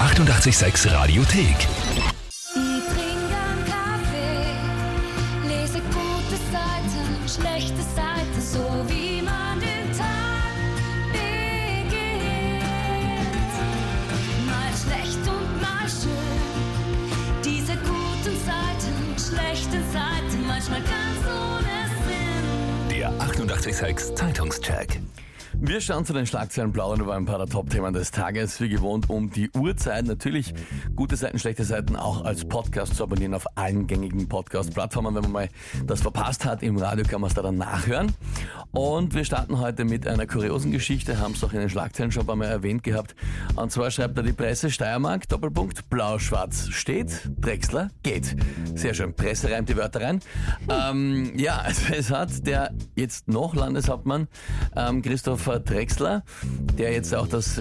886 Radiothek. Ich trinke einen Kaffee, lese gute Seiten, schlechte Seiten, so wie man den Tag beginnt. Mal schlecht und mal schön, diese guten Seiten, schlechten Seiten, manchmal ganz ohne Sinn. Der 886 Zeitungscheck. Wir schauen zu den Schlagzeilen, plaudern über ein paar der Top-Themen des Tages, wie gewohnt um die Uhrzeit. Natürlich gute Seiten, schlechte Seiten auch als Podcast zu abonnieren auf allen gängigen Podcast-Plattformen. Wenn man mal das verpasst hat, im Radio kann man es da dann nachhören. Und wir starten heute mit einer kuriosen Geschichte, haben es auch in den Schlagzeilen schon ein paar Mal erwähnt gehabt. Und zwar schreibt da die Presse, Steiermark, Doppelpunkt, blau-schwarz steht, Drechsler geht. Sehr schön, Presse reimt die Wörter rein. Es hat der jetzt noch Landeshauptmann Christoph Drechsler, der jetzt auch das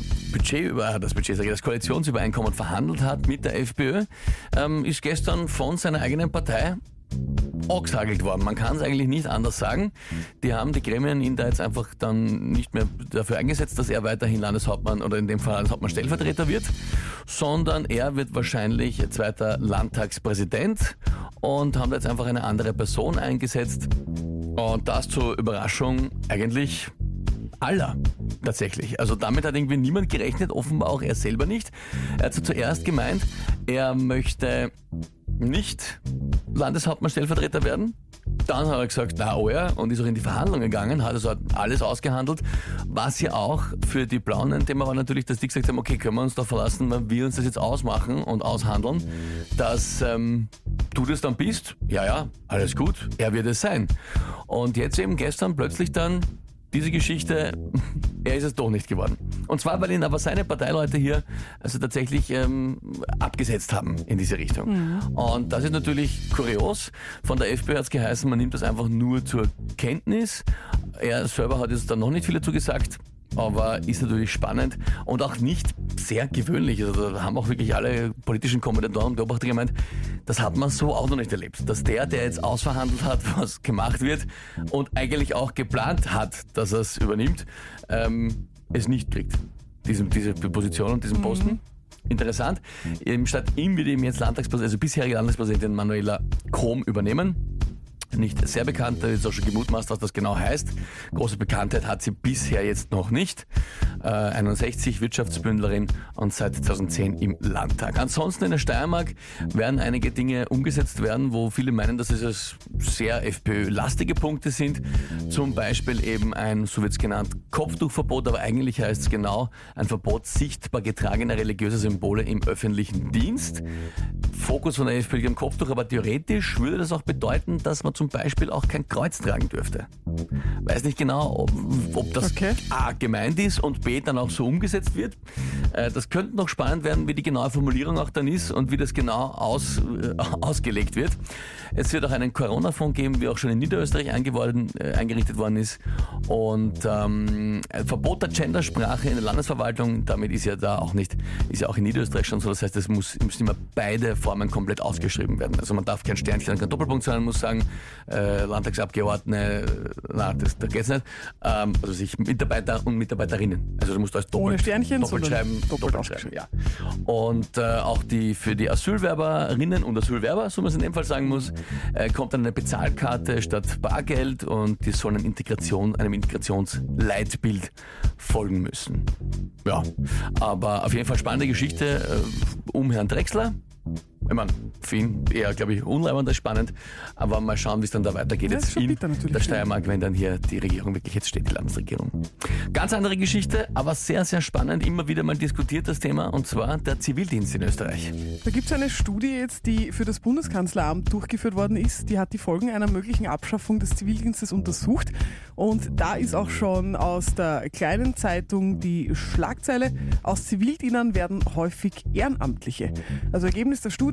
Koalitionsübereinkommen verhandelt hat mit der FPÖ, ist gestern von seiner eigenen Partei angehagelt worden. Man kann es eigentlich nicht anders sagen. Die haben die Gremien ihn da jetzt einfach dann nicht mehr dafür eingesetzt, dass er weiterhin Landeshauptmann oder in dem Fall Landeshauptmann Stellvertreter wird, sondern er wird wahrscheinlich zweiter Landtagspräsident und haben da jetzt einfach eine andere Person eingesetzt. Und das zur Überraschung eigentlich aller tatsächlich. Also damit hat irgendwie niemand gerechnet, offenbar auch er selber nicht. Er hat zuerst gemeint, er möchte nicht Landeshauptmann Stellvertreter werden. Dann hat er gesagt, und ist auch in die Verhandlungen gegangen, hat also alles ausgehandelt, was ja auch für die Blauen ein Thema war natürlich, dass die gesagt haben, okay, können wir uns da verlassen, wenn wir uns das jetzt ausmachen und aushandeln, dass du das dann bist, ja, alles gut, er wird es sein. Und jetzt eben gestern plötzlich dann diese Geschichte, er ist es doch nicht geworden. Und zwar, weil ihn aber seine Parteileute hier also tatsächlich abgesetzt haben in diese Richtung. Und das ist natürlich kurios. Von der FPÖ hat es geheißen, man nimmt das einfach nur zur Kenntnis. Er selber hat jetzt dann noch nicht viel dazu gesagt, aber ist natürlich spannend und auch nicht sehr gewöhnlich. Also da haben auch wirklich alle politischen Kommentatoren und Beobachter gemeint, das hat man so auch noch nicht erlebt. Dass der jetzt ausverhandelt hat, was gemacht wird und eigentlich auch geplant hat, dass er es übernimmt, es nicht kriegt. Diese Position und diesen Posten. Interessant. Statt ihm wird eben jetzt bisherige Landespräsidentin Manuela Kohm übernehmen. Nicht sehr bekannt, da ist auch schon gemutmaßt, was das genau heißt. Große Bekanntheit hat sie bisher jetzt noch nicht. 61, Wirtschaftsbündlerin und seit 2010 im Landtag. Ansonsten in der Steiermark werden einige Dinge umgesetzt werden, wo viele meinen, dass es sehr FPÖ-lastige Punkte sind. Zum Beispiel eben ein, so wird es genannt, Kopftuchverbot, aber eigentlich heißt es genau ein Verbot sichtbar getragener religiöser Symbole im öffentlichen Dienst. Fokus von der FPÖ liegt am Kopftuch, aber theoretisch würde das auch bedeuten, dass man zum Beispiel auch kein Kreuz tragen dürfte. Weiß nicht genau, ob das A gemeint ist und B dann auch so umgesetzt wird. Das könnte noch spannend werden, wie die genaue Formulierung auch dann ist und wie das genau ausgelegt wird. Es wird auch einen Corona-Fonds geben, wie auch schon in Niederösterreich eingerichtet worden ist. Und ein Verbot der Gendersprache in der Landesverwaltung, damit ist ja auch in Niederösterreich schon so. Das heißt, es müssen immer beide Formen komplett ausgeschrieben werden. Also man darf kein Sternchen, kein Doppelpunkt sein, man muss sagen, Landtagsabgeordnete, da geht's nicht. Also sich Mitarbeiter und Mitarbeiterinnen. Also du musst als ohne Sternchen, doppelt schreiben. Ja. Und auch für die Asylwerberinnen und Asylwerber, so man es in dem Fall sagen muss, kommt dann eine Bezahlkarte statt Bargeld und die sollen einem Integrationsleitbild folgen müssen. Ja, aber auf jeden Fall spannende Geschichte um Herrn Drechsler. Ich meine, für ihn eher, glaube ich, unleibend als spannend, aber mal schauen, wie es dann da weitergeht. Ja, jetzt in der Steiermark, wenn dann hier die Regierung wirklich jetzt steht, die Landesregierung. Ganz andere Geschichte, aber sehr, sehr spannend, immer wieder mal diskutiert das Thema, und zwar der Zivildienst in Österreich. Da gibt es eine Studie jetzt, die für das Bundeskanzleramt durchgeführt worden ist, die hat die Folgen einer möglichen Abschaffung des Zivildienstes untersucht, und da ist auch schon aus der kleinen Zeitung die Schlagzeile: Aus Zivildienern werden häufig Ehrenamtliche. Also Ergebnis der Studie: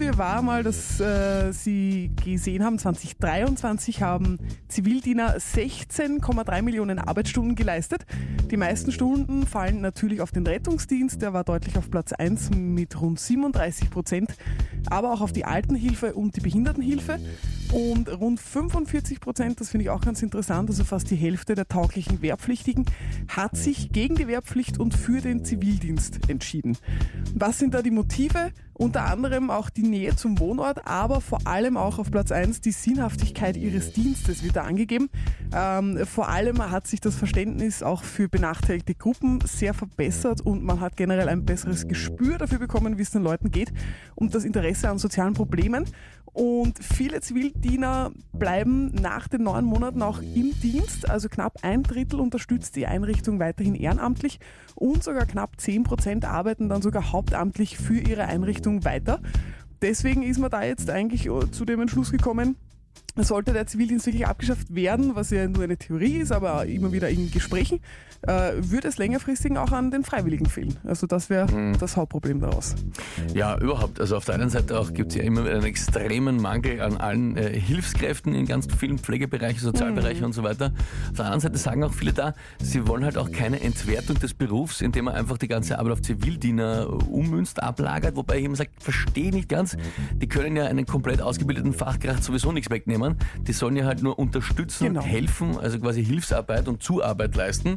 war mal, dass sie gesehen haben, 2023 haben Zivildiener 16,3 Millionen Arbeitsstunden geleistet. Die meisten Stunden fallen natürlich auf den Rettungsdienst, der war deutlich auf Platz 1 mit rund 37%, aber auch auf die Altenhilfe und die Behindertenhilfe. Und rund 45%, das finde ich auch ganz interessant, also fast die Hälfte der tauglichen Wehrpflichtigen, hat sich gegen die Wehrpflicht und für den Zivildienst entschieden. Was sind da die Motive? Unter anderem auch die Nähe zum Wohnort, aber vor allem auch auf Platz 1 die Sinnhaftigkeit ihres Dienstes wird da angegeben. Vor allem hat sich das Verständnis auch für benachteiligte Gruppen sehr verbessert und man hat generell ein besseres Gespür dafür bekommen, wie es den Leuten geht und das Interesse an sozialen Problemen. Und viele Zivildiener bleiben nach den 9 Monaten auch im Dienst, also knapp 1/3 unterstützt die Einrichtung weiterhin ehrenamtlich und sogar knapp 10% arbeiten dann sogar hauptamtlich für ihre Einrichtung weiter. Deswegen ist man da jetzt eigentlich zu dem Entschluss gekommen, sollte der Zivildienst wirklich abgeschafft werden, was ja nur eine Theorie ist, aber immer wieder in Gesprächen, würde es längerfristig auch an den Freiwilligen fehlen. Also das wäre das Hauptproblem daraus. Ja, überhaupt. Also auf der einen Seite auch gibt es ja immer wieder einen extremen Mangel an allen Hilfskräften in ganz vielen Pflegebereichen, Sozialbereichen und so weiter. Auf der anderen Seite sagen auch viele da, sie wollen halt auch keine Entwertung des Berufs, indem man einfach die ganze Arbeit auf Zivildiener ummünzt, ablagert, wobei ich immer sage, verstehe nicht ganz, die können ja einen komplett ausgebildeten Fachkraft sowieso nichts wegnehmen. Die sollen ja halt nur unterstützen, helfen, also quasi Hilfsarbeit und Zuarbeit leisten.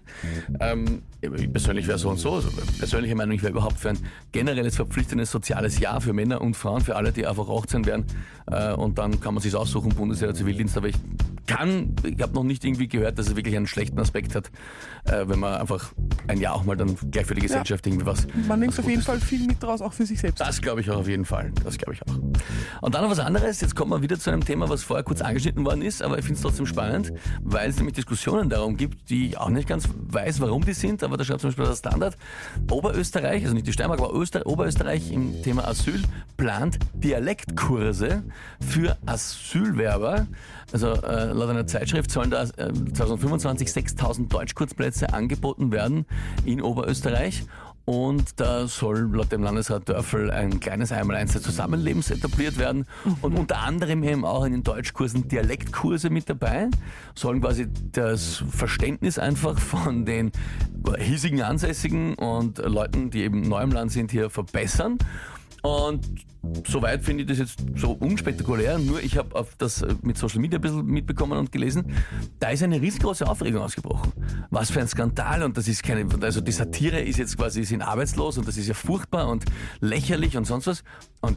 Ich persönlich wäre so und so. Also persönliche Meinung, ich wäre überhaupt für ein generelles verpflichtendes soziales Jahr für Männer und Frauen, für alle, die einfach 18 werden. Und dann kann man sich aussuchen, Bundesheer oder Zivildienst. Aber ich habe noch nicht irgendwie gehört, dass es wirklich einen schlechten Aspekt hat, wenn man einfach ein Jahr auch mal dann gleich für die Gesellschaft irgendwie was. Man nimmt auf jeden Fall viel mit draus, auch für sich selbst. Das glaube ich auch auf jeden Fall. Das glaube ich auch. Und dann noch was anderes. Jetzt kommen wir wieder zu einem Thema, was vorher kurz angeschnitten worden ist, aber ich finde es trotzdem spannend, weil es nämlich Diskussionen darum gibt, die ich auch nicht ganz weiß, warum die sind, aber da schreibt zum Beispiel das Standard. Oberösterreich, also nicht die Steiermark, aber Oberösterreich im Thema Asyl plant Dialektkurse für Asylwerber. Also laut einer Zeitschrift sollen da 2025 6.000 Deutschkurzplätze angeboten werden in Oberösterreich. Und da soll laut dem Landesrat Dörfel ein kleines Einmaleins des Zusammenlebens etabliert werden. Und unter anderem eben auch in den Deutschkursen Dialektkurse mit dabei. Sollen quasi das Verständnis einfach von den hiesigen Ansässigen und Leuten, die eben neu im Land sind, hier verbessern. Und soweit finde ich das jetzt so unspektakulär, nur ich habe auf das mit Social Media ein bisschen mitbekommen und gelesen, da ist eine riesengroße Aufregung ausgebrochen. Was für ein Skandal und das ist keine, also die Satire ist jetzt quasi, sie sind arbeitslos und das ist ja furchtbar und lächerlich und sonst was und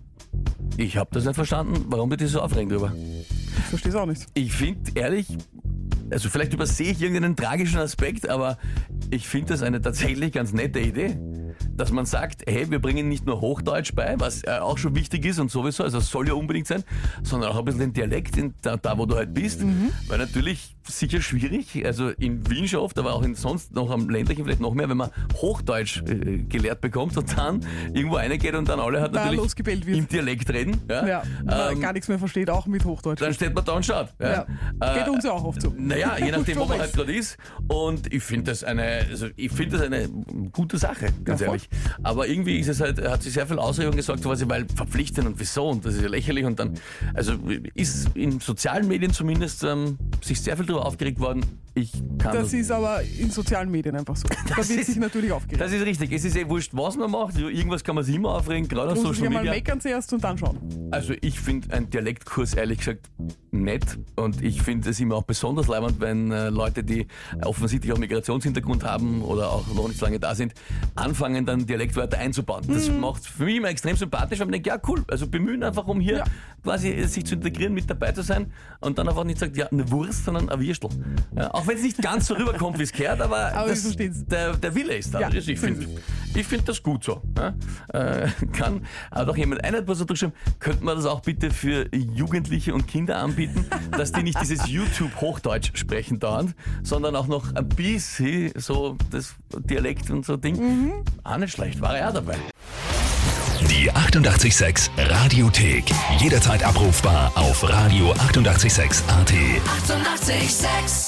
ich habe das nicht verstanden, warum die so aufregen drüber. Ich verstehe es auch nicht. Ich finde ehrlich, also vielleicht übersehe ich irgendeinen tragischen Aspekt, aber ich finde das eine tatsächlich ganz nette Idee. Dass man sagt, hey, wir bringen nicht nur Hochdeutsch bei, was auch schon wichtig ist und sowieso, also es soll ja unbedingt sein, sondern auch ein bisschen den Dialekt da wo du halt bist. Weil natürlich sicher schwierig, also in Wien schon oft, aber auch in sonst noch am ländlichen vielleicht noch mehr, wenn man Hochdeutsch gelehrt bekommt und dann irgendwo reingeht und dann alle halt da natürlich losgebellt wird. im Dialekt reden. Ja, man gar nichts mehr versteht, auch mit Hochdeutsch. Dann steht man da und schaut. Ja. Geht uns ja auch oft so. Naja, je nachdem, wo man halt gerade ist. Und ich finde das eine gute Sache, ganz ehrlich. Aber irgendwie ist es halt, hat sich sehr viel Ausregung gesorgt, weil verpflichten und wieso und das ist ja lächerlich und dann, also ist in sozialen Medien zumindest sich sehr viel darüber aufgeregt worden. Das ist aber in sozialen Medien einfach so. Da wird sich natürlich aufgeregt. Das ist richtig. Es ist wurscht, was man macht. Irgendwas kann man sich immer aufregen, gerade auf Social Media. Mal meckern zuerst und dann schauen. Also ich finde einen Dialektkurs ehrlich gesagt nett und ich finde es immer auch besonders leibend, wenn Leute, die offensichtlich auch Migrationshintergrund haben oder auch noch nicht so lange da sind, anfangen dann Dialektwörter einzubauen. Das macht für mich immer extrem sympathisch, weil man denkt, ja cool, also bemühen einfach, um hier quasi sich zu integrieren, mit dabei zu sein und dann einfach nicht sagt, ja, eine Wurst, sondern ein Würstel. Ja, auch wenn es nicht ganz so rüberkommt, wie es gehört, aber der Wille ist da. Ja, also ich finde das gut so. Ja? Kann auch jemand etwas durchschreiben, könnte man das auch bitte für Jugendliche und Kinder anbieten, dass die nicht dieses YouTube-Hochdeutsch sprechen dauernd, sondern auch noch ein bisschen so das Dialekt und so Ding. Auch nicht schlecht, war er auch dabei. Die 88,6 Radiothek. Jederzeit abrufbar auf radio886.at. 88,6.